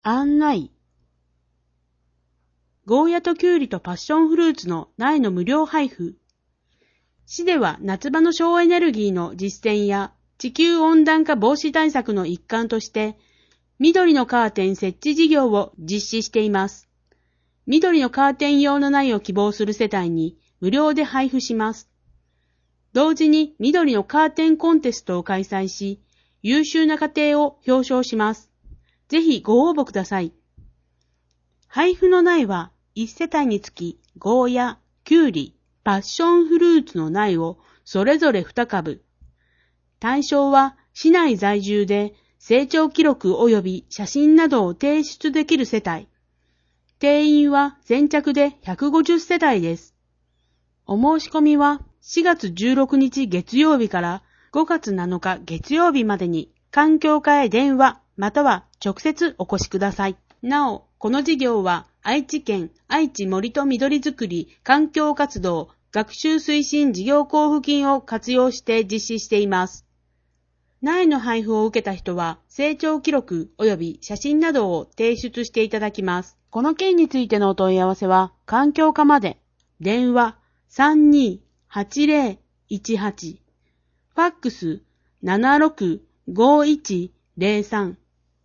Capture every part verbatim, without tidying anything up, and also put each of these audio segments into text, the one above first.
案内。ゴーヤとキュウリとパッションフルーツの苗の無料配布。市では夏場の省エネルギーの実践や地球温暖化防止対策の一環として、緑のカーテン設置事業を実施しています。緑のカーテン用の苗を希望する世帯に無料で配布します。同時に緑のカーテンコンテストを開催し、優秀な家庭を表彰します。ぜひご応募ください。配布の苗はいち世帯につきゴーヤ、キュウリ、パッションフルーツの苗をそれぞれに株。対象は市内在住で成長記録及び写真などを提出できる世帯。定員は先着でひゃくごじゅう世帯です。お申し込みはしがつじゅうろくにち月曜日からごがつなのか月曜日までに環境課へ電話または直接お越しください。なお、この事業は愛知県愛知森と緑づくり環境活動学習推進事業交付金を活用して実施しています。苗の配布を受けた人は成長記録及び写真などを提出していただきます。この件についてのお問い合わせは環境課まで。電話 さんにーはちぜろいちはち、ファックス ななろくごいちぜろさん。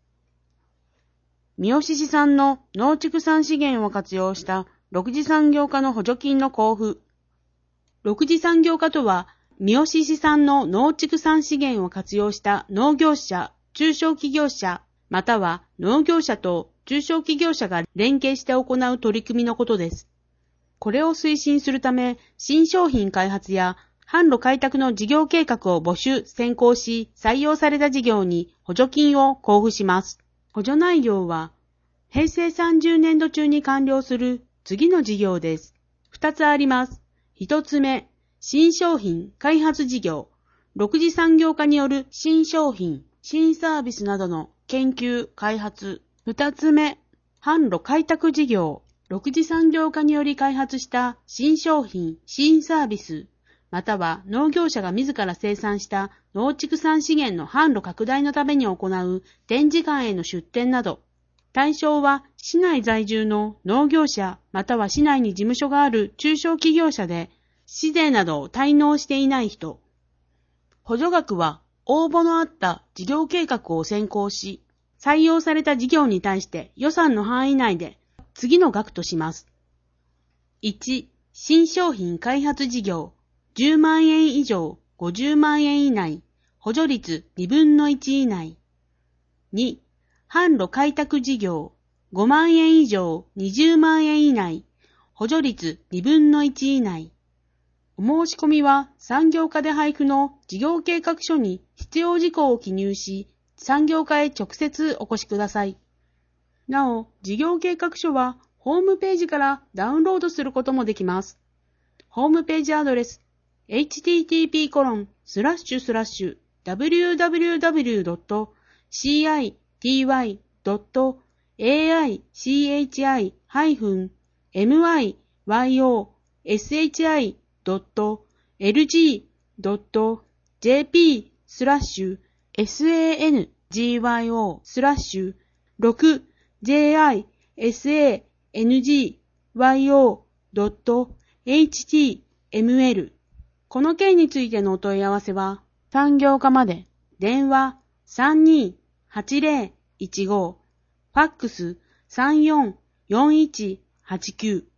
三好市産の農畜産資源を活用したろく次産業化の補助金の交付。ろく次産業化とは、三好市産の農畜産資源を活用した農業者、中小企業者、または農業者と中小企業者が連携して行う取り組みのことです。これを推進するため、新商品開発や販路開拓の事業計画を募集、選考し、採用された事業に補助金を交付します。補助内容は、へいせいさんじゅうねんど中に完了する次の事業です。ふたつあります。ひとつめ、新商品開発事業。ろく次産業化による新商品、新サービスなどの研究、開発。ふたつめ、販路開拓事業。ろく次産業化により開発した新商品、新サービス、または農業者が自ら生産した農畜産資源の販路拡大のために行う展示館への出展など、対象は市内在住の農業者または市内に事務所がある中小企業者で、市税などを滞納していない人。補助額は応募のあった事業計画を選考し、採用された事業に対して予算の範囲内で次の額とします。いち、新商品開発事業、じゅうまんえん以上ごじゅうまんえん以内、補助率にぶんのいち以内。に、販路開拓事業、ごまんえん以上にじゅうまんえん以内、補助率にぶんのいち以内。お申し込みは産業課で配布の事業計画書に必要事項を記入し、産業課へ直接お越しください。なお、事業計画書はホームページからダウンロードすることもできます。ホームページアドレス エイチティーティーピーコロンスラッシュスラッシュダブリューダブリューダブリュードットシーアイティーワイドットエーアイシーエイチアイハイフンエムアイワイオーエスエイチアイドットエルジードットジェーピースラッシュエスエーエヌジーワイオースラッシュろくジェーアイエスエーエヌジーワイオードットエイチティーエムエル。この件についてのお問い合わせは、産業課まで、電話 さんにーはちぜろいちご、ファックス さんよんよんいちはちきゅう。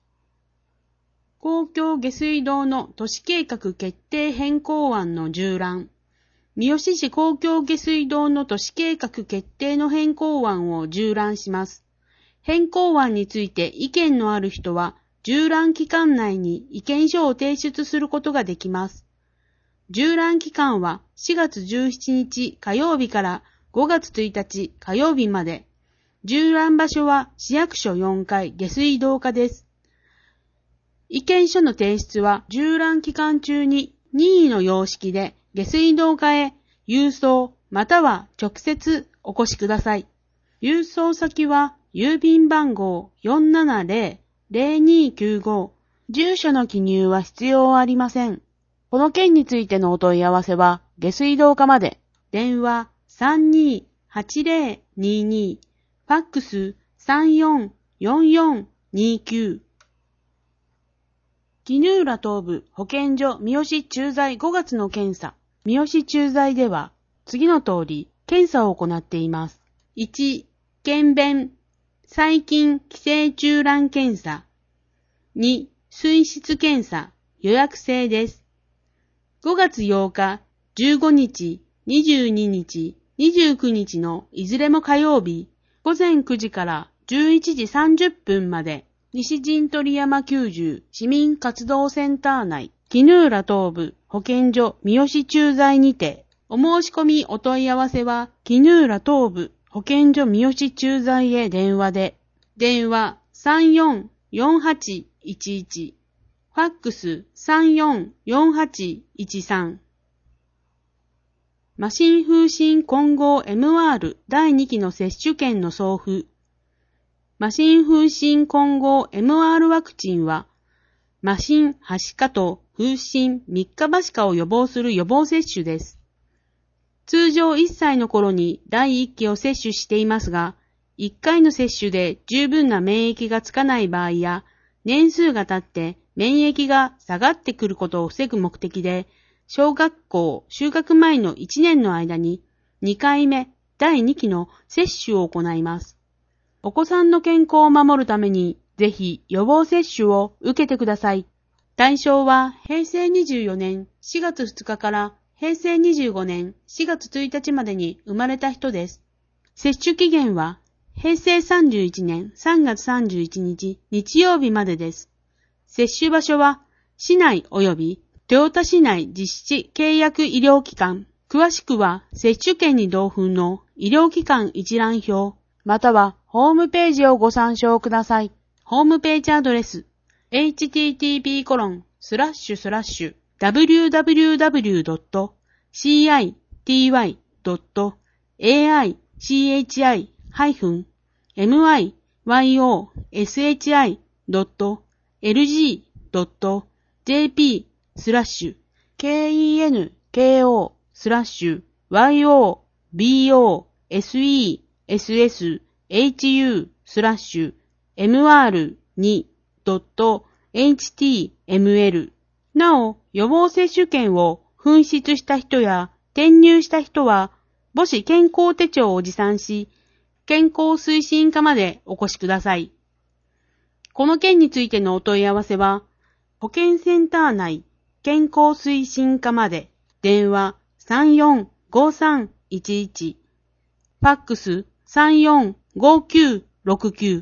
公共下水道の都市計画決定変更案の縦覧。三好市公共下水道の都市計画決定の変更案を縦覧します。変更案について意見のある人は、縦覧期間内に意見書を提出することができます。縦覧期間はしがつじゅうしちにち火曜日からごがつついたち火曜日まで。縦覧場所は市役所よんかい下水道課です。意見書の提出は縦覧期間中に任意の様式で下水道課へ郵送または直接お越しください。郵送先は郵便番号 よんななぜろぜろにきゅうご。住所の記入は必要ありません。この件についてのお問い合わせは下水道課まで。電話 さんにーはちぜろにに、 ファックス さんよんよんよんにきゅう。衣浦東部保健所三好駐在ごがつの検査。三好駐在では次の通り検査を行っています。いち、検便、細菌寄生虫卵検査。に、水質検査、予約制です。ごがつようか、じゅうごにち、にじゅうににち、にじゅうくにちのいずれも火曜日、ごぜんくじからじゅういちじさんじゅっぷんまで、西陣取山きゅうじゅう市民活動センター内、衣浦東部保健所三好駐在にて、お申し込みお問い合わせは、衣浦東部保健所三好駐在へ電話で、電話さんよんよんはちいちいち、ファックスさんよんよんはちいちさん。麻疹風疹混合 エムアール だいにきの接種券の送付。麻疹風疹混合 エムアール ワクチンは、麻疹、はしかと風疹、三日はしかを予防する予防接種です。通常いっさいの頃にだいいっきを接種していますが、いっかいの接種で十分な免疫がつかない場合や、年数が経って免疫が下がってくることを防ぐ目的で、小学校就学前のいちねんの間ににかいめだいにきの接種を行います。お子さんの健康を守るために、ぜひ予防接種を受けてください。対象はへいせいにじゅうよねんしがつふつかからへいせいにじゅうごねんしがつついたちまでに生まれた人です。接種期限はへいせいさんじゅういちねんさんがつさんじゅういちにち日曜日までです。接種場所は市内及び豊田市内実施契約医療機関。詳しくは接種券に同封の医療機関一覧表、またはホームページをご参照ください。ホームページアドレス エイチティーティーピーコロンスラッシュスラッシュダブリューダブリューダブリュードットシーアイティーワイドットエーアイシーエイチアイハイフンエムアイワイオーエスエイチアイドットエルジードットジェーピースラッシュケーイーエヌケーオースラッシュワイオービーオーエスイーエスエスエイチユースラッシュエムアールにドットエイチティーエムエル。なお、予防接種券を紛失した人や転入した人は、母子健康手帳を持参し、健康推進課までお越しください。この件についてのお問い合わせは、保健センター内健康推進課まで、電話さんよんごさんいちいち、ファックスさんよんごきゅうろくきゅう。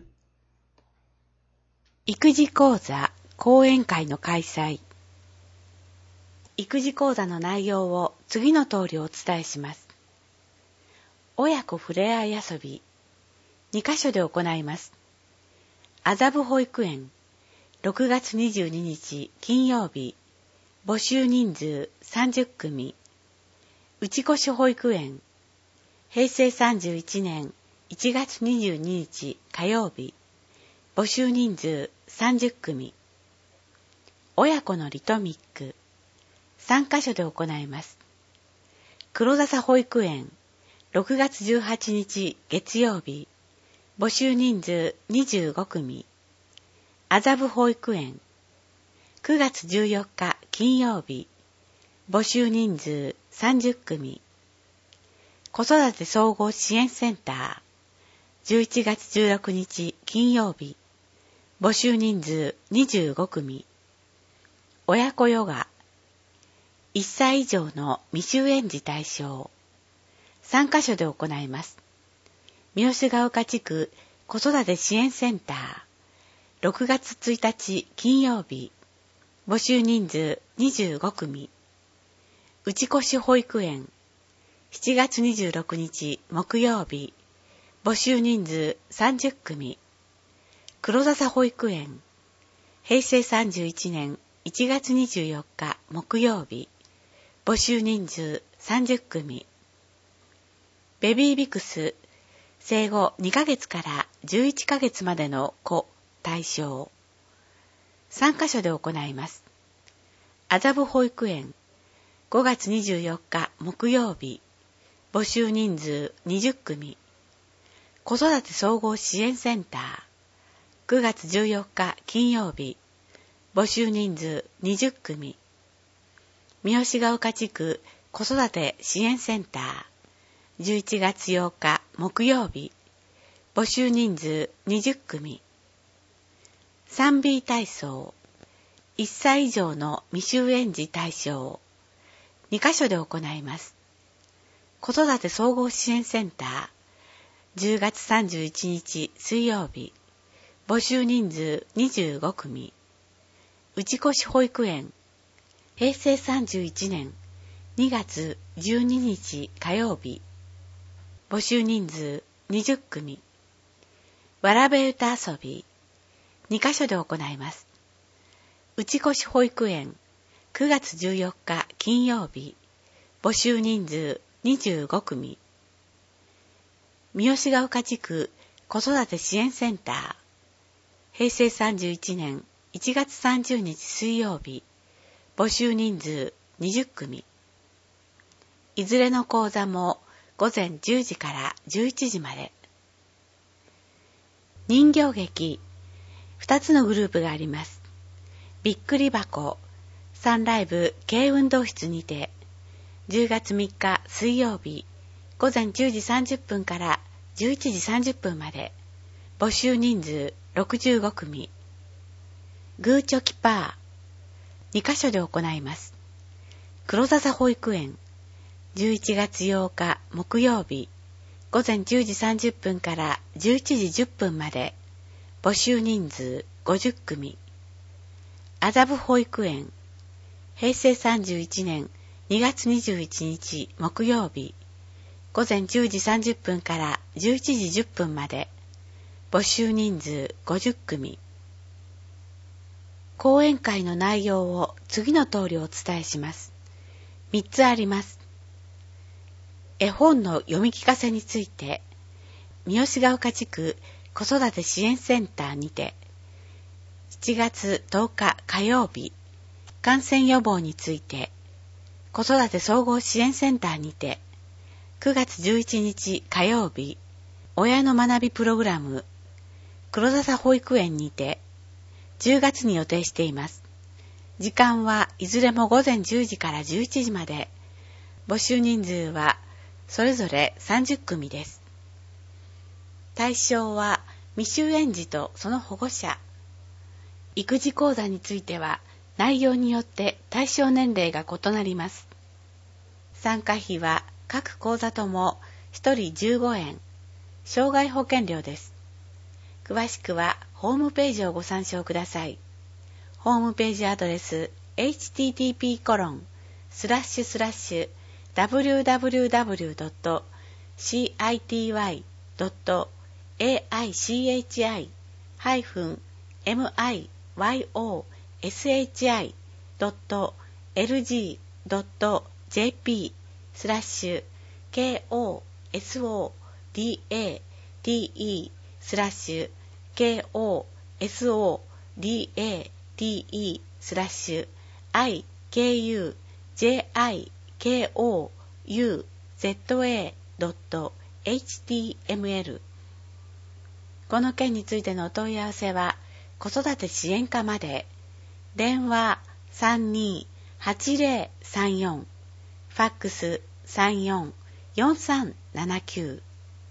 育児講座講演会の開催。育児講座の内容を次の通りお伝えします。親子ふれあい遊びにかしょで行います。麻布保育園ろくがつにじゅうににち金曜日、募集人数さんじゅっくみ。内越保育園へいせいさんじゅういちねんいちがつにじゅうににち火曜日、募集人数さんじゅっくみ。親子のリトミックさんかしょで行います。黒笹保育園ろくがつじゅうはちにち月曜日、募集人数にじゅうごくみ。麻布保育園くがつじゅうよっか金曜日、募集人数さんじゅっくみ。子育て総合支援センターじゅういちがつじゅうろくにち金曜日、募集人数にじゅうごくみ。親子ヨガいっさい以上の未就園児対象さんかしょで行います。三好ヶ丘地区子育て支援センターろくがつついたち金曜日、募集人数にじゅうごくみ。内越保育園しちがつにじゅうろくにち木曜日、募集人数さんじゅっくみ。黒笹保育園へいせいさんじゅういちねんいちがつにじゅうよっか木曜日、募集人数さんじゅっくみ。ベビービクス生後にかげつからじゅういっかげつまでの子対象さんかしょで行います。麻布保育園ごがつにじゅうよっか木曜日、募集人数にじゅっくみ。 子育て総合支援センターくがつじゅうよっか金曜日、募集人数にじゅっくみ。三好ヶ丘地区子育て支援センターじゅういちがつようか木曜日、募集人数にじゅっくみ。さんビー 体操いっさい以上の未就園児対象にカ所で行います。子育て総合支援センターじゅうがつさんじゅういちにち水曜日、募集人数にじゅうごくみ。内越保育園へいせいさんじゅういちねんにがつじゅうににち火曜日、募集人数にじゅっくみ。わらべ歌遊びにカ所で行います。内越保育園くがつじゅうよっか金曜日、募集人数にじゅうごくみ。三好ヶ丘地区子育て支援センターへいせいさんじゅういちねんいちがつさんじゅうにち水曜日、募集人数にじゅっくみ。いずれの講座もごぜんじゅうじからじゅういちじまで。人形劇ふたつのグループがあります。びっくり箱サンライブ軽運動室にてじゅうがつみっか水曜日ごぜんじゅうじさんじゅっぷんからじゅういちじさんじゅっぷんまで。募集人数ろくじゅうごくみ。グーチョキパーにカ所で行います。黒笹保育園じゅういちがつようか木曜日ごぜんじゅうじさんじゅっぷんからじゅういちじじゅっぷんまで。募集人数ごじゅっくみ。麻布保育園へいせいさんじゅういちねんにがつにじゅういちにち木曜日ごぜんじゅうじさんじゅっぷんからじゅういちじじゅっぷんまで。募集人数ごじゅっくみ。講演会の内容を次の通りお伝えします。みっつあります。絵本の読み聞かせについて、三好ヶ丘地区子育て支援センターにて、しちがつとおか火曜日、感染予防について、子育て総合支援センターにて、くがつじゅういちにち火曜日、親の学びプログラム、黒笹保育園にて、じゅうがつに予定しています。時間はいずれもごぜんじゅうじからじゅういちじまで。募集人数はそれぞれさんじゅっくみです。対象は未就園児とその保護者。育児講座については内容によって対象年齢が異なります。参加費は各講座ともひとりじゅうごえん、障害保険料です。詳しくはホームページをご参照ください。ホームページアドレス エイチティーティーピーコロンスラッシュスラッシュダブリューダブリューダブリュードットシーアイティーワイドットエーアイシーエイチアイハイフンエムアイワイオーエスエイチアイドットエルジードットジェーピースラッシュケーオーエスオーディーエーティーイースラッシュ ケーオーエスオーディーエーティーイー スラッシュ アイケーユージェーアイケーオーユーゼットエードットエイチティーエムエル。 この件についてのお問い合わせは子育て支援課まで。電話 さんにーはちぜろさんよん、ファックス さんよんよんさんななきゅう。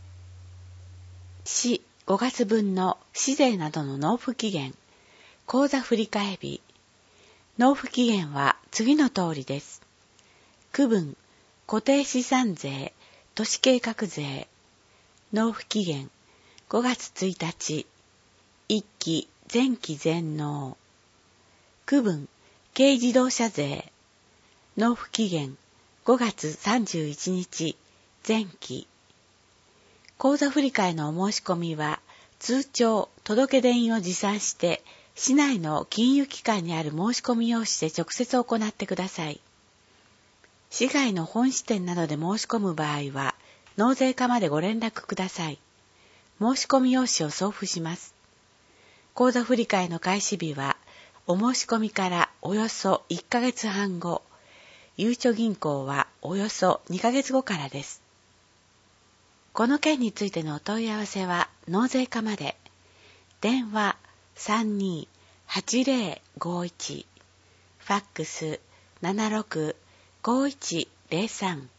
市ごがつぶんの市税などの納付期限、口座振替日。納付期限は次の通りです。区分、固定資産税、都市計画税。納付期限、ごがつついたち。いっき前期全納。区分、軽自動車税。納付期限、ごがつさんじゅういちにち。前期。口座振替のお申し込みは、通帳、届出印を持参して、市内の金融機関にある申し込み用紙で直接行ってください。市外の本支店などで申し込む場合は、納税課までご連絡ください。申し込み用紙を送付します。口座振替の開始日は、お申し込みからおよそいっかげつはんご、ゆうちょ銀行はおよそにかげつごからです。 この件についてのお問い合わせは納税課まで。電話 さんにーはちぜろごいち、ファックス ななろくごいちぜろさん。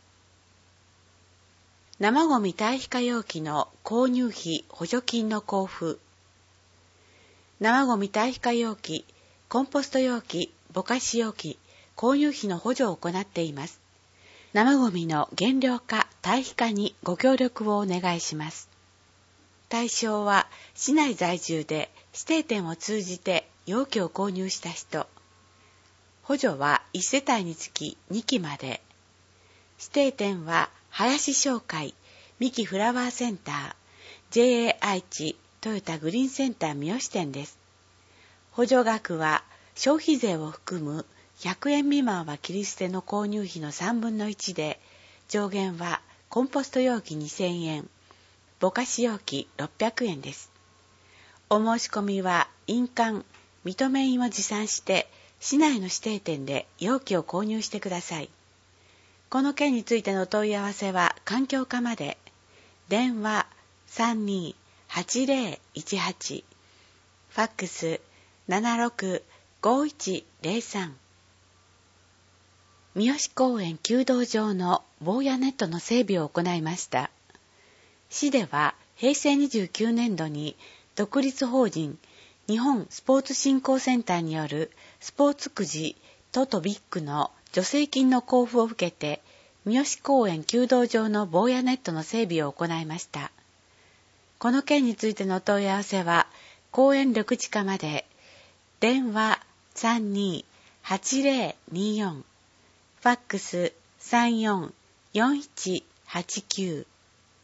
生ゴミ堆肥化容器の購入費補助金の交付。生ゴミ堆肥化容器、コンポスト容器、ぼかし容器、購入費の補助を行っています。生ゴミの減量化、堆肥化にご協力をお願いします。対象は市内在住で指定店を通じて容器を購入した人。補助はいち世帯につきにきまで。指定店は林商会、三木フラワーセンター、ジェーエー 愛知トヨタグリーンセンター三好店です。補助額は消費税を含むひゃくえん未満は切り捨ての購入費のさんぶんのいちで、上限はコンポスト容器にせんえん、ぼかし容器ろっぴゃくえんです。お申し込みは印鑑、認め印を持参して市内の指定店で容器を購入してください。この件についての問い合わせは環境課まで。電話 さんにーはちぜろいちはち、ファックス ななろくごいちぜろさん。三好公園弓道場の防野ネットの整備を行いました。市ではへいせいにじゅうきゅうねんどに独立法人日本スポーツ振興センターによるスポーツくじとトビックの助成金の交付を受けて、三好公園弓道場の防野ネットの整備を行いました。この件についてのお問い合わせは公園緑地課まで。電話 さんにーはちぜろによん、ファックス さんよんよんいちはちきゅう。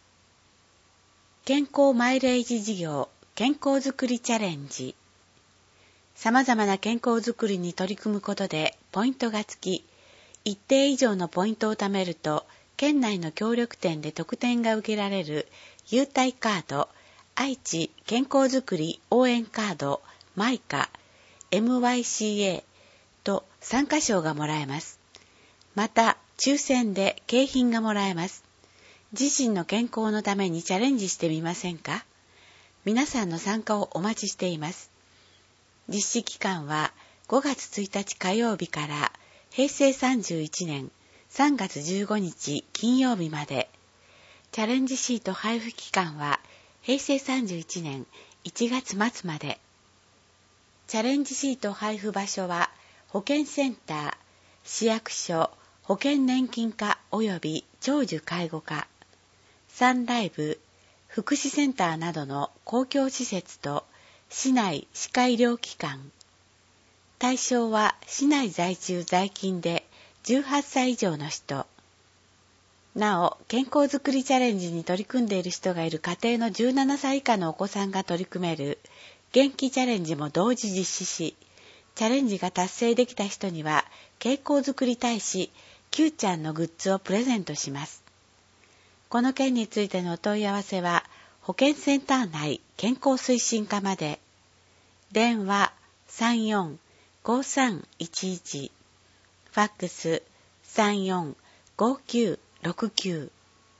健康マイレージ事業健康づくりチャレンジ。様々な健康づくりに取り組むことでポイントがつき、一定以上のポイントを貯めると県内の協力店で特典が受けられる優待カード、愛知健康づくり応援カードマイカ エムワイシーエー と参加賞がもらえます。また抽選で景品がもらえます。自身の健康のためにチャレンジしてみませんか？皆さんの参加をお待ちしています。実施期間はごがつついたち火曜日からへいせいさんじゅういちねんさんがつじゅうごにち金曜日まで。チャレンジシート配布期間はへいせいさんじゅういちねんいちがつまつまで。チャレンジシート配布場所は保健センター、市役所、保険年金課及び長寿介護課、サンライブ、福祉センターなどの公共施設と市内歯科医療機関。対象は市内在住在勤でじゅうはっさい以上の人。なお、健康づくりチャレンジに取り組んでいる人がいる家庭のじゅうななさい以下のお子さんが取り組める元気チャレンジも同時実施し、チャレンジが達成できた人には健康づくり大使 Q ちゃんのグッズをプレゼントします。この件についてのお問い合わせは保健センター内健康推進課まで。電話 さんよんごさんいちいち、ファックス さんよんごきゅうろくきゅう。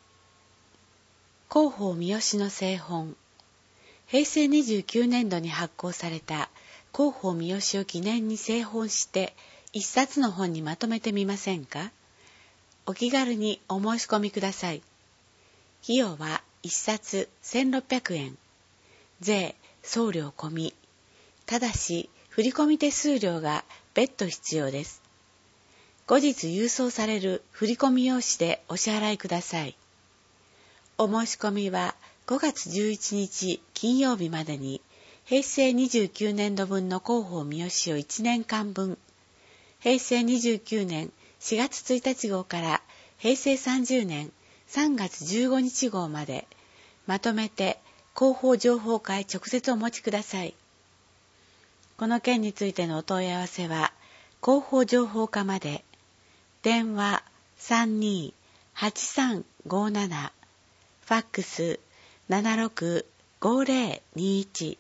広報三好の製本。へいせいにじゅうきゅうねんどに発行された広報三好を記念に製本して一冊の本にまとめてみませんか？お気軽にお申し込みください。費用は一冊せんろっぴゃくえん。税、送料込み。ただし、振込手数料が別途必要です。後日郵送される振込用紙でお支払いください。お申し込みはごがつじゅういちにち金曜日までに、へいせいにじゅうきゅうねんどぶんの広報三好をいちねんかんぶん、へいせいにじゅうきゅうねんしがつついたち号からへいせいさんじゅうねんさんがつじゅうごにち号まで、まとめて広報情報課へ直接お持ちください。この件についてのお問い合わせは、広報情報課まで。電話 さんにーはちさんごなな、ファックス ななろくごぜろにいち。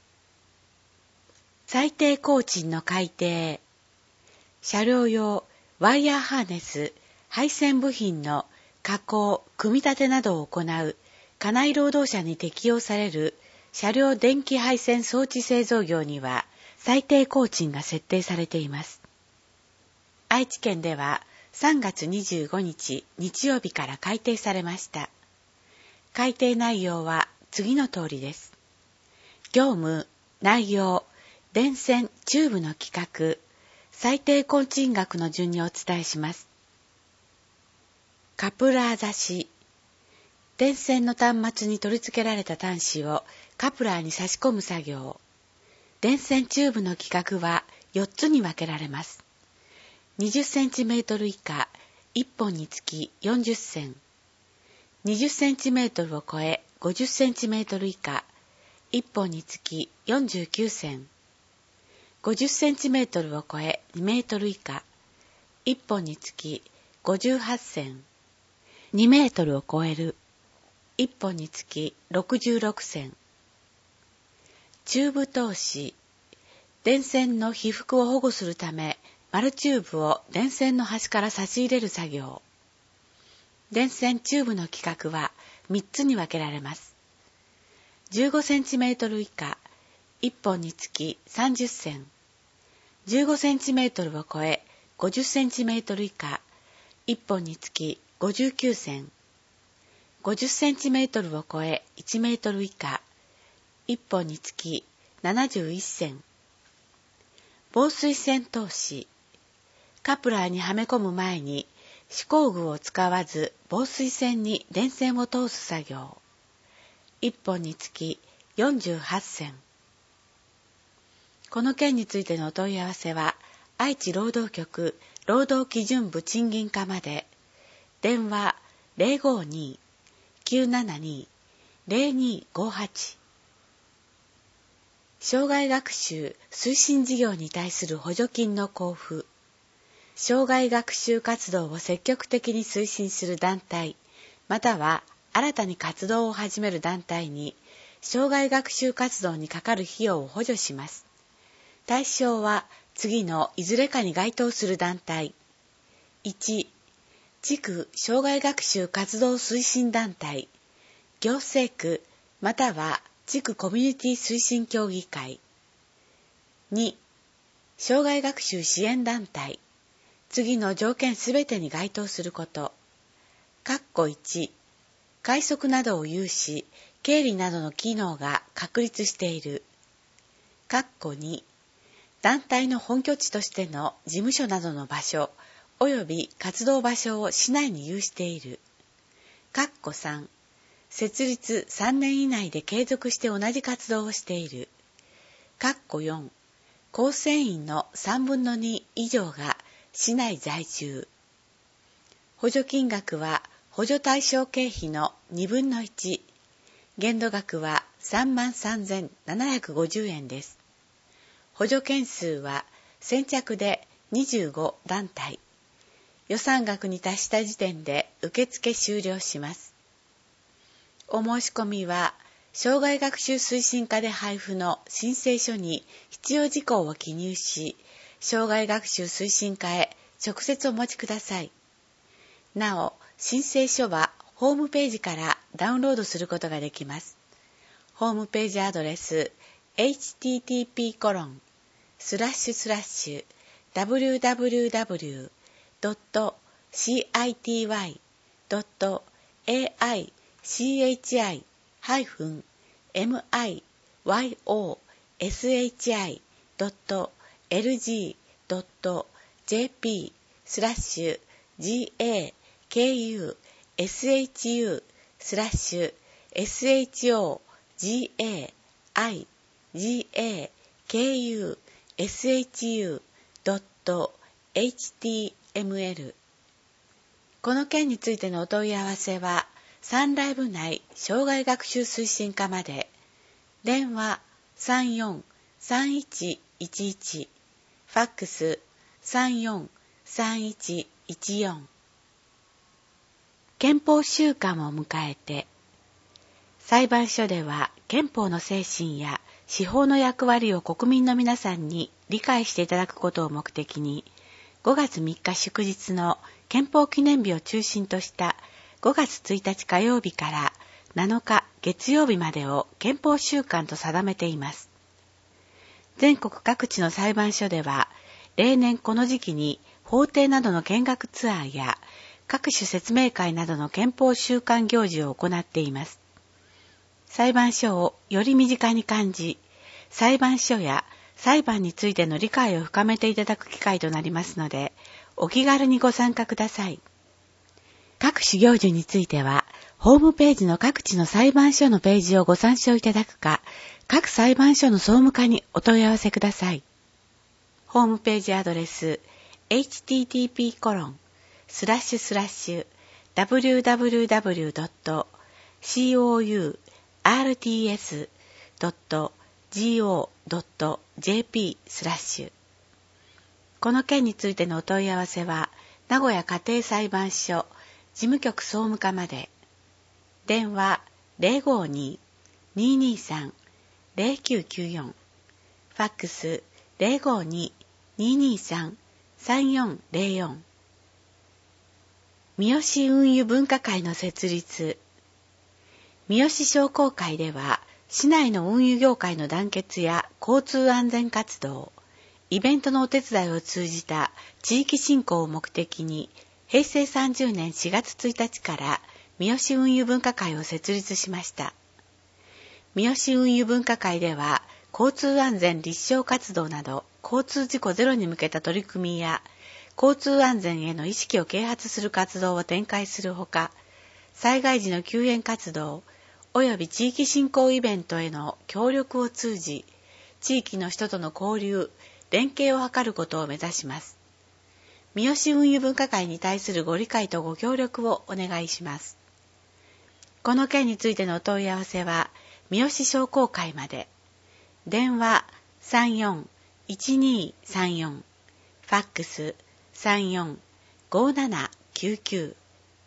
最低工賃の改定。車両用ワイヤーハーネス、配線部品の加工、組み立てなどを行う家内労働者に適用される車両電気配線装置製造業には最低工賃が設定されています。愛知県ではさんがつにじゅうごにち日曜日から改定されました。改定内容は次の通りです。業務、内容、電線、チューブの規格、最低工賃額の順にお伝えします。カプラー差し。電線の端末に取り付けられた端子をカプラーに差し込む作業。電線チューブの規格はよっつに分けられます。にじゅっセンチメートル以下、いっぽんにつきよんじゅっせん。にじゅっセンチメートルを超えごじゅっセンチメートル以下、いっぽんにつきよんじゅうきゅうせん。ごじゅっセンチメートルを超えにメートル以下、いっぽんにつきごじゅうはっせん。にメートルを超える、いっぽんにつきろくじゅうろくせん。チューブ通し。電線の被覆を保護するため、丸チューブを電線の端から差し入れる作業。電線チューブの規格はみっつに分けられます。じゅうごセンチメートル以下、いっぽんにつきさんじゅっせん。じゅうごセンチメートルを超えごじゅっセンチメートル以下、いっぽんにつきごじゅうきゅうせん。ごじゅっセンチメートルを超えいちメートル以下、いっぽんにつきななじゅういっせん。防水線通し。カプラーにはめ込む前に歯工具を使わず防水線に電線を通す作業。いっぽんにつきよんじゅうはっせん。この件についてのお問い合わせは愛知労働局労働基準部賃金課まで。電話 ゼロごに きゅうななに ゼロにごはち。障害学習推進事業に対する補助金の交付。障害学習活動を積極的に推進する団体、または新たに活動を始める団体に、障害学習活動にかかる費用を補助します。対象は次のいずれかに該当する団体。いち、地区障害学習活動推進団体、行政区または地区コミュニティ推進協議会。に、障害学習支援団体。次の条件すべてに該当すること。括弧いち、快速などを有し、経理などの機能が確立している。括弧に、団体の本拠地としての事務所などの場所、及び活動場所を市内に有している。括弧さん、設立さんねん以内で継続して同じ活動をしている。括弧よん、構成員のさんぶんのに以上が市内在住。補助金額は補助対象経費のにぶんのいち。限度額はさんまんさんぜんななひゃくごじゅうえんです。補助件数は先着でにじゅうご団体。予算額に達した時点で受付終了します。お申し込みは、障害学習推進課で配布の申請書に必要事項を記入し、障害学習推進課へ直接お持ちください。なお、申請書はホームページからダウンロードすることができます。ホームページアドレス エイチティーティーピーコロンスラッシュスラッシュダブリューダブリューダブリュードットシーアイティーワイドットエーアイシーエイチアイハイフンエムアイワイオーエスエイチアイドットエルジードットジェーピースラッシュジーエーケーユーエスエイチユースラッシュエスエイチオージーエーアイジーエーケーユーエスエイチユードットエイチティーエムエル。この件についてのお問い合わせは、サンライブ内障害学習推進課まで。電話さんよんさんいちいちいち、ファックスさんよんさんいちいちよん。憲法週間を迎えて、裁判所では憲法の精神や司法の役割を国民の皆さんに理解していただくことを目的に、ごがつみっか祝日の憲法記念日を中心としたごがつついたち火曜日からなのか月曜日までを憲法週間と定めています。全国各地の裁判所では、例年この時期に法廷などの見学ツアーや各種説明会などの憲法週間行事を行っています。裁判所をより身近に感じ、裁判所や裁判についての理解を深めていただく機会となりますので、お気軽にご参加ください。各種行事については、ホームページの各地の裁判所のページをご参照いただくか、各裁判所の総務課にお問い合わせください。ホームページアドレス エイチティーティーピーコロンスラッシュスラッシュダブリューダブリューダブリュードットコウアールティーエスドットゴードットジェーピースラッシュ。この件についてのお問い合わせは、名古屋家庭裁判所事務局総務課まで。電話 ゼロごーにー にーにーさん ゼロきゅうきゅうよん、ファックス ゼロごーにー にーにーさん さんよんゼロよん。三好運輸文化会の設立。三好商工会では、市内の運輸業界の団結や交通安全活動、イベントのお手伝いを通じた地域振興を目的に、へいせいさんじゅうねんしがつついたちから三好運輸文化会を設立しました。三好運輸文化会では、交通安全立証活動など、交通事故ゼロに向けた取り組みや、交通安全への意識を啓発する活動を展開するほか、災害時の救援活動、および地域振興イベントへの協力を通じ、地域の人との交流、連携を図ることを目指します。三好運輸文化会に対するご理解とご協力をお願いします。この件についてのお問い合わせは、三好商工会まで。電話 さんよんいちにーさんよん、ファックス さんよんごーななきゅうきゅう。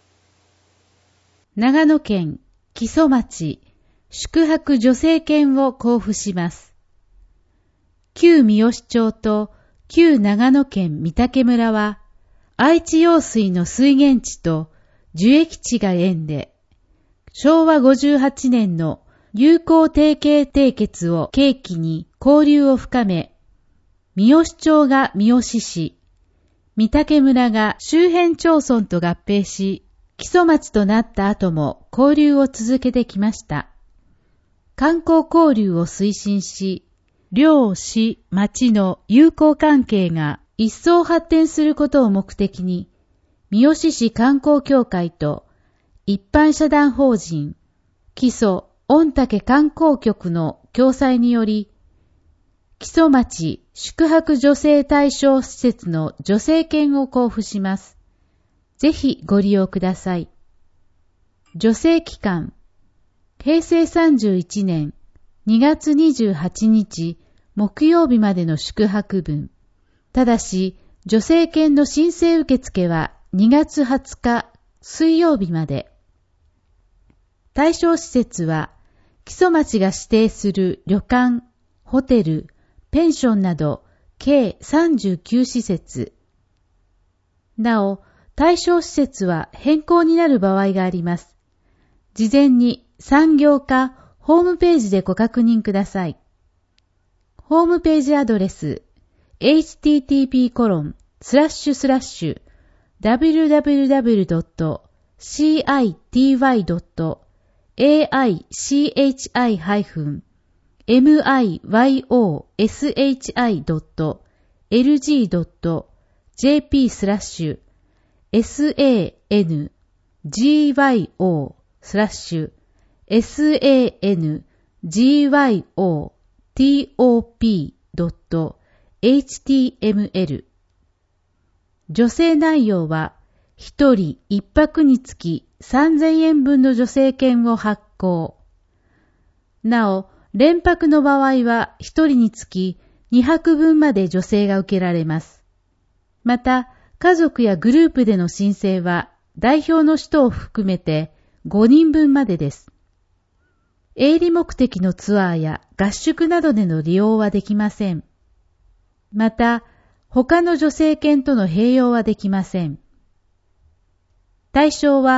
長野県木曽町宿泊助成券を交付します。旧三好町と旧長野県御嶽村は、愛知用水の水源地と樹液地が縁で、しょうわごじゅうはちねんの友好提携締結を契機に交流を深め、三好町が三好市、御嶽村が周辺町村と合併し、木曽町となった後も交流を続けてきました。観光交流を推進し、両市、町の友好関係が一層発展することを目的に、三好市観光協会と一般社団法人、木曽御嶽観光局の共催により、木曽町宿泊助成対象施設の助成券を交付します。ぜひご利用ください。助成期間、へいせいさんじゅういちねんにがつにじゅうはちにち木曜日までの宿泊分。ただし、助成券の申請受付はにがつはつか水曜日まで。対象施設は、木曽町が指定する旅館、ホテル、ペンションなど計さんじゅうきゅうしせつ。なお、対象施設は変更になる場合があります。事前に産業課ホームページでご確認ください。ホームページアドレス エイチティーティーピーコロンスラッシュスラッシュダブリューダブリューダブリュードットシーアイティーワイドットエーアイシーエイチアイハイフンエムアイワイオーエスエイチアイドットエルジードットジェーピースラッシュエスエーエヌジーワイオースラッシュ エスエーエヌジーワイオーティーオーピードットエイチティーエムエル。助成内容は、ひとりいっぱくにつきさんぜんえんぶんの助成券を発行。なお、連泊の場合はひとりにつきにはくぶんまで助成が受けられます。また、家族やグループでの申請は代表の人を含めてごにんぶんまでです。営利目的のツアーや合宿などでの利用はできません。また、他の助成券との併用はできません。対象は、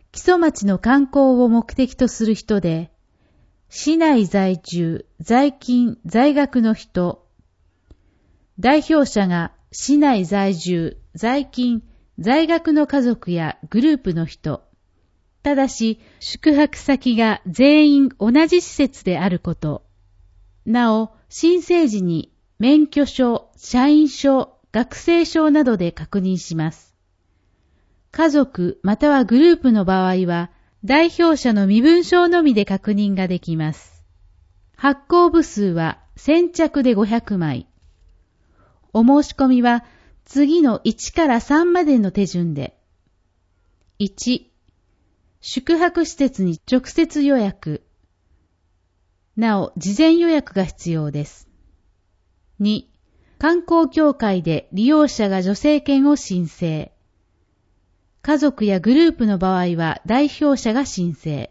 木曽町の観光を目的とする人で、市内在住、在勤、在学の人、代表者が市内在住、在勤、在学の家族やグループの人、ただし宿泊先が全員同じ施設であること。なお、申請時に免許証、社員証、学生証などで確認します。家族またはグループの場合は、代表者の身分証のみで確認ができます。発行部数は先着でごひゃくまい。お申し込みは次のいちからさんまでの手順で。いち、宿泊施設に直接予約。なお、事前予約が必要です。に、観光協会で利用者が助成券を申請。家族やグループの場合は代表者が申請。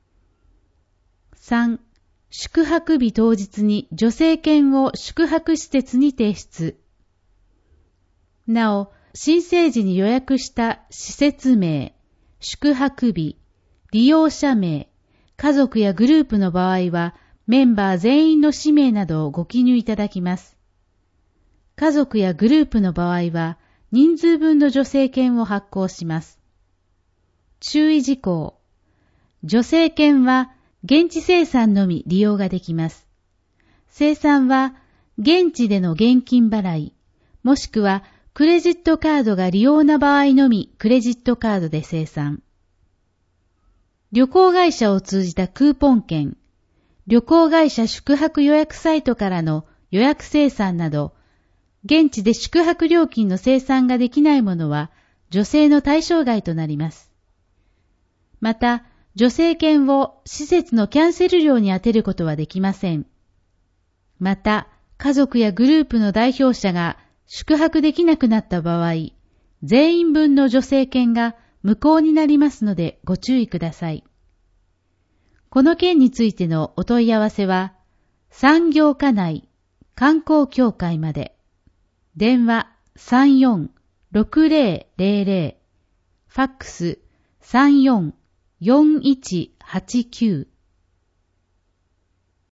さん、宿泊日当日に助成券を宿泊施設に提出。なお、申請時に予約した施設名、宿泊日、利用者名、家族やグループの場合はメンバー全員の氏名などをご記入いただきます。家族やグループの場合は人数分の助成券を発行します。注意事項。助成券は現地生産のみ利用ができます。生産は現地での現金払い、もしくはクレジットカードが利用な場合のみクレジットカードで生産。旅行会社を通じたクーポン券、旅行会社宿泊予約サイトからの予約生産など、現地で宿泊料金の生産ができないものは助成の対象外となります。また、助成券を施設のキャンセル料に充てることはできません。また、家族やグループの代表者が宿泊できなくなった場合、全員分の助成券が無効になりますのでご注意ください。この件についてのお問い合わせは、産業課内観光協会まで。電話 さんよんろくぜろぜろぜろ、ファックス さんよんよんいちはちきゅう